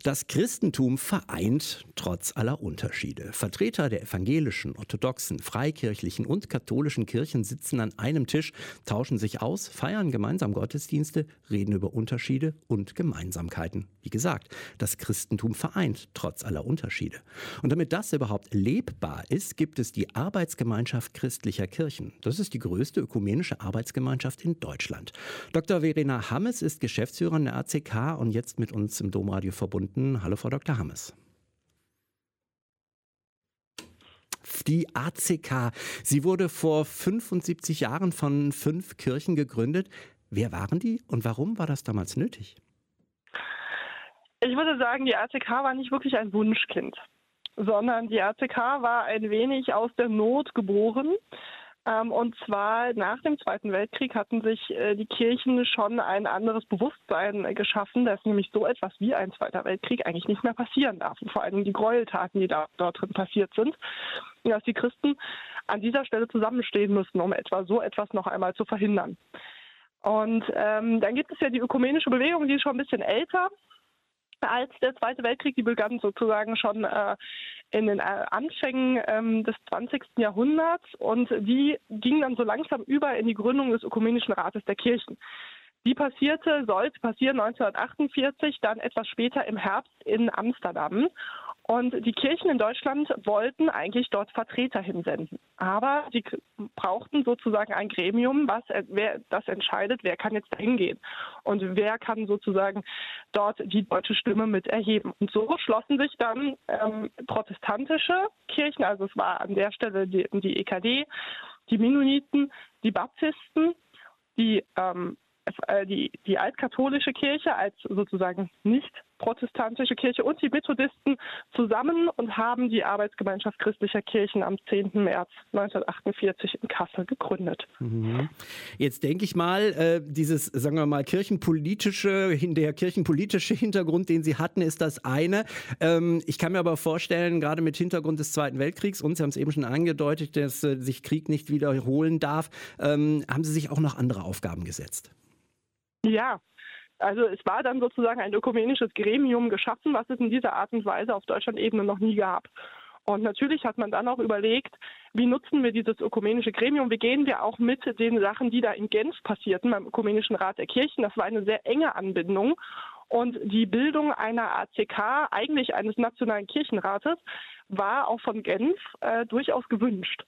Das Christentum vereint trotz aller Unterschiede. Vertreter der evangelischen, orthodoxen, freikirchlichen und katholischen Kirchen sitzen an einem Tisch, tauschen sich aus, feiern gemeinsam Gottesdienste, reden über Unterschiede und Gemeinsamkeiten. Wie gesagt, das Christentum vereint trotz aller Unterschiede. Und damit das überhaupt lebbar ist, gibt es die Arbeitsgemeinschaft christlicher Kirchen. Das ist die größte ökumenische Arbeitsgemeinschaft in Deutschland. Dr. Verena Hammes ist Geschäftsführerin der ACK und jetzt mit uns im Domradio verbunden. Hallo Frau Dr. Hammes. Die ACK, sie wurde vor 75 Jahren von 5 Kirchen gegründet. Wer waren die und warum war das damals nötig? Ich würde sagen, die ACK war nicht wirklich ein Wunschkind, sondern die ACK war ein wenig aus der Not geboren. Und zwar nach dem Zweiten Weltkrieg hatten sich die Kirchen schon ein anderes Bewusstsein geschaffen, dass nämlich so etwas wie ein Zweiter Weltkrieg eigentlich nicht mehr passieren darf. Und vor allem die Gräueltaten, die dort drin passiert sind, dass die Christen an dieser Stelle zusammenstehen müssen, um so etwas noch einmal zu verhindern. Und dann gibt es ja die ökumenische Bewegung, die ist schon ein bisschen älter als der Zweite Weltkrieg. Die begann sozusagen schon in den Anfängen des 20. Jahrhunderts und die ging dann so langsam über in die Gründung des Ökumenischen Rates der Kirchen. Die sollte passieren 1948, dann etwas später im Herbst in Amsterdam. Und die Kirchen in Deutschland wollten eigentlich dort Vertreter hinsenden. Aber sie brauchten sozusagen ein Gremium, das entscheidet, wer kann jetzt dahin gehen und wer kann sozusagen dort die deutsche Stimme mit erheben. Und so schlossen sich dann protestantische Kirchen, also es war an der Stelle die EKD, die Mennoniten, die Baptisten, die altkatholische Kirche als sozusagen nicht protestantische Kirche und die Methodisten zusammen und haben die Arbeitsgemeinschaft christlicher Kirchen am 10. März 1948 in Kassel gegründet. Jetzt denke ich mal, dieses, sagen wir mal, der kirchenpolitische Hintergrund, den Sie hatten, ist das eine. Ich kann mir aber vorstellen, gerade mit Hintergrund des Zweiten Weltkriegs, und Sie haben es eben schon angedeutet, dass sich Krieg nicht wiederholen darf, haben Sie sich auch noch andere Aufgaben gesetzt? Ja, also es war dann sozusagen ein ökumenisches Gremium geschaffen, was es in dieser Art und Weise auf Deutschland-Ebene noch nie gab. Und natürlich hat man dann auch überlegt, wie nutzen wir dieses ökumenische Gremium, wie gehen wir auch mit den Sachen, die da in Genf passierten, beim Ökumenischen Rat der Kirchen. Das war eine sehr enge Anbindung. Und die Bildung einer ACK, eigentlich eines nationalen Kirchenrates, war auch von Genf durchaus gewünscht,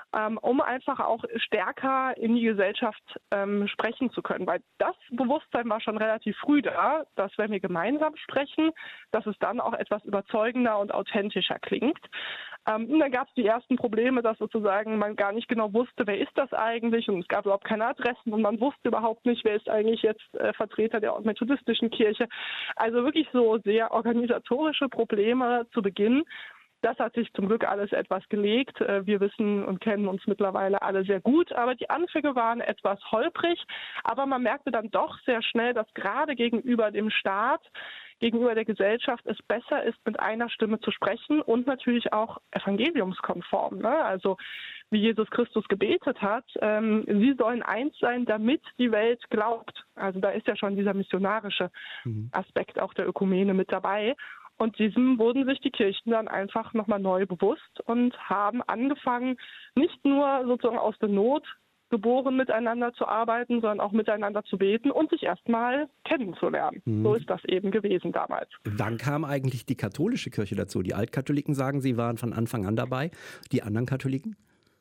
um einfach auch stärker in die Gesellschaft sprechen zu können. Weil das Bewusstsein war schon relativ früh da, dass wenn wir gemeinsam sprechen, dass es dann auch etwas überzeugender und authentischer klingt. Und dann gab es die ersten Probleme, dass sozusagen man gar nicht genau wusste, wer ist das eigentlich, und es gab überhaupt keine Adressen und man wusste überhaupt nicht, wer ist eigentlich jetzt Vertreter der methodistischen Kirche. Also wirklich so sehr organisatorische Probleme zu Beginn. Das hat sich zum Glück alles etwas gelegt. Wir wissen und kennen uns mittlerweile alle sehr gut, aber die Anfänge waren etwas holprig. Aber man merkte dann doch sehr schnell, dass gerade gegenüber dem Staat, gegenüber der Gesellschaft es besser ist, mit einer Stimme zu sprechen und natürlich auch evangeliumskonform. Ne? Also wie Jesus Christus gebetet hat, sie sollen eins sein, damit die Welt glaubt. Also da ist ja schon dieser missionarische Aspekt auch der Ökumene mit dabei. Und diesem wurden sich die Kirchen dann einfach nochmal neu bewusst und haben angefangen, nicht nur sozusagen aus der Not geboren miteinander zu arbeiten, sondern auch miteinander zu beten und sich erstmal kennenzulernen. So ist das eben gewesen damals. Wann kam eigentlich die katholische Kirche dazu? Die Altkatholiken sagen, sie waren von Anfang an dabei. Die anderen Katholiken?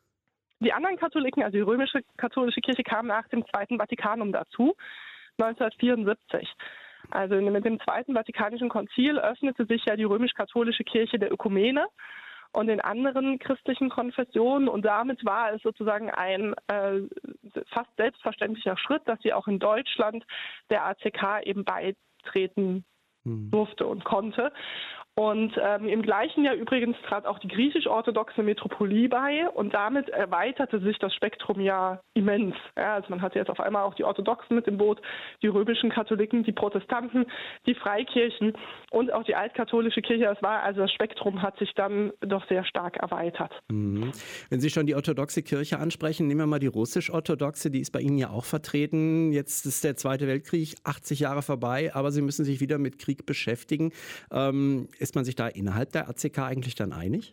Die anderen Katholiken, also die römische katholische Kirche, kam nach dem Zweiten Vatikanum dazu, 1974. Also mit dem Zweiten Vatikanischen Konzil öffnete sich ja die römisch-katholische Kirche der Ökumene und den anderen christlichen Konfessionen, und damit war es sozusagen ein fast selbstverständlicher Schritt, dass sie auch in Deutschland der ACK eben beitreten durfte und konnte. Und im gleichen Jahr übrigens trat auch die griechisch-orthodoxe Metropolie bei und damit erweiterte sich das Spektrum ja immens. Ja, also man hatte jetzt auf einmal auch die Orthodoxen mit im Boot, die römischen Katholiken, die Protestanten, die Freikirchen und auch die altkatholische Kirche. Das Spektrum hat sich dann doch sehr stark erweitert. Mhm. Wenn Sie schon die orthodoxe Kirche ansprechen, nehmen wir mal die russisch-orthodoxe, die ist bei Ihnen ja auch vertreten. Jetzt ist der Zweite Weltkrieg 80 Jahre vorbei, aber Sie müssen sich wieder mit Krieg beschäftigen. Ist man sich da innerhalb der ACK eigentlich dann einig?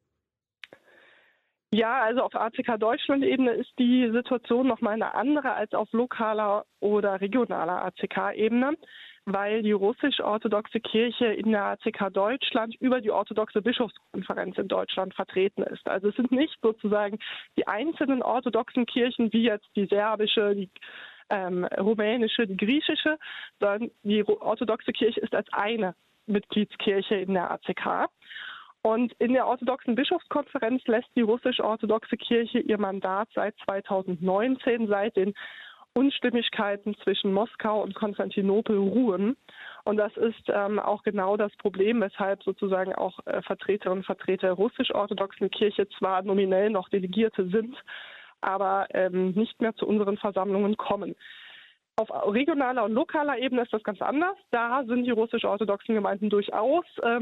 Ja, also auf ACK-Deutschland-Ebene ist die Situation nochmal eine andere als auf lokaler oder regionaler ACK-Ebene, weil die russisch-orthodoxe Kirche in der ACK Deutschland über die orthodoxe Bischofskonferenz in Deutschland vertreten ist. Also es sind nicht sozusagen die einzelnen orthodoxen Kirchen wie jetzt die serbische, die rumänische, die griechische, sondern die orthodoxe Kirche ist als eine Mitgliedskirche in der ACK. Und in der orthodoxen Bischofskonferenz lässt die russisch-orthodoxe Kirche ihr Mandat seit 2019, seit den Unstimmigkeiten zwischen Moskau und Konstantinopel ruhen. Und das ist auch genau das Problem, weshalb sozusagen auch Vertreterinnen und Vertreter der russisch-orthodoxen Kirche zwar nominell noch Delegierte sind, aber nicht mehr zu unseren Versammlungen kommen. Auf regionaler und lokaler Ebene ist das ganz anders. Da sind die russisch-orthodoxen Gemeinden durchaus,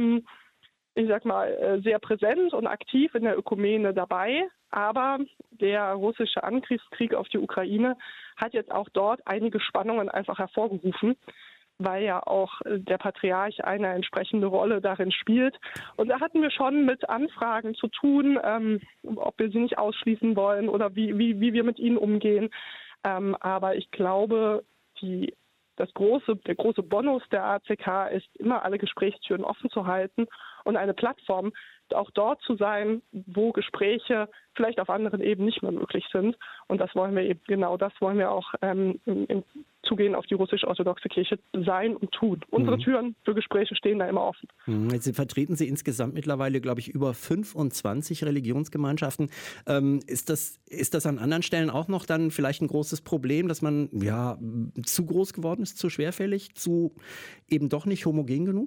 sehr präsent und aktiv in der Ökumene dabei. Aber der russische Angriffskrieg auf die Ukraine hat jetzt auch dort einige Spannungen einfach hervorgerufen, weil ja auch der Patriarch eine entsprechende Rolle darin spielt. Und da hatten wir schon mit Anfragen zu tun, ob wir sie nicht ausschließen wollen oder wie wir mit ihnen umgehen. Aber ich glaube, der große Bonus der ACK ist, immer alle Gesprächstüren offen zu halten und eine Plattform auch dort zu sein, wo Gespräche vielleicht auf anderen Ebenen nicht mehr möglich sind. Und das wollen wir auch im Zugehen auf die russisch-orthodoxe Kirche sein und tun. Unsere Türen für Gespräche stehen da immer offen. Jetzt vertreten Sie insgesamt mittlerweile, glaube ich, über 25 Religionsgemeinschaften. Ist das an anderen Stellen auch noch dann vielleicht ein großes Problem, dass man zu groß geworden ist, zu schwerfällig, zu eben doch nicht homogen genug?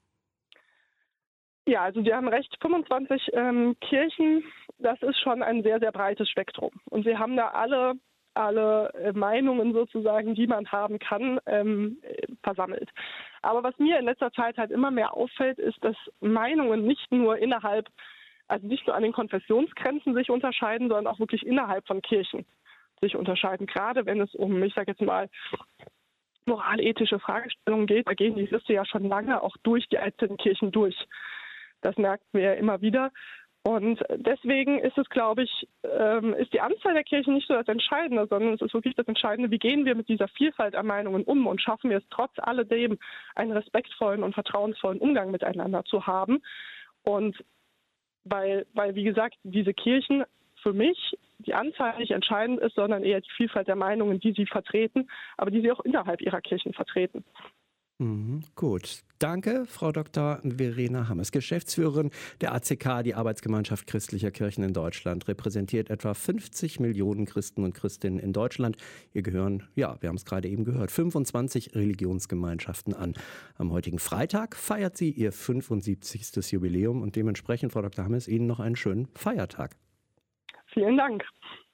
Ja, also Sie haben recht, 25 Kirchen, das ist schon ein sehr, sehr breites Spektrum. Und Sie haben da alle Meinungen sozusagen, die man haben kann, versammelt. Aber was mir in letzter Zeit halt immer mehr auffällt, ist, dass Meinungen nicht nur an den Konfessionsgrenzen sich unterscheiden, sondern auch wirklich innerhalb von Kirchen sich unterscheiden. Gerade wenn es um, ich sage jetzt mal, moralethische Fragestellungen geht, da gehen die Liste ja schon lange auch durch die einzelnen Kirchen durch. Das merken wir ja immer wieder. Und deswegen ist es, glaube ich, ist die Anzahl der Kirchen nicht so das Entscheidende, sondern es ist wirklich das Entscheidende, wie gehen wir mit dieser Vielfalt an Meinungen um und schaffen wir es trotz alledem, einen respektvollen und vertrauensvollen Umgang miteinander zu haben. Und weil wie gesagt, diese Kirchen für mich die Anzahl nicht entscheidend ist, sondern eher die Vielfalt der Meinungen, die sie vertreten, aber die sie auch innerhalb ihrer Kirchen vertreten. Gut. Danke, Frau Dr. Verena Hammes, Geschäftsführerin der ACK, die Arbeitsgemeinschaft christlicher Kirchen in Deutschland, repräsentiert etwa 50 Millionen Christen und Christinnen in Deutschland. Ihr gehören, wir haben es gerade eben gehört, 25 Religionsgemeinschaften an. Am heutigen Freitag feiert sie ihr 75. Jubiläum und dementsprechend, Frau Dr. Hammes, Ihnen noch einen schönen Feiertag. Vielen Dank.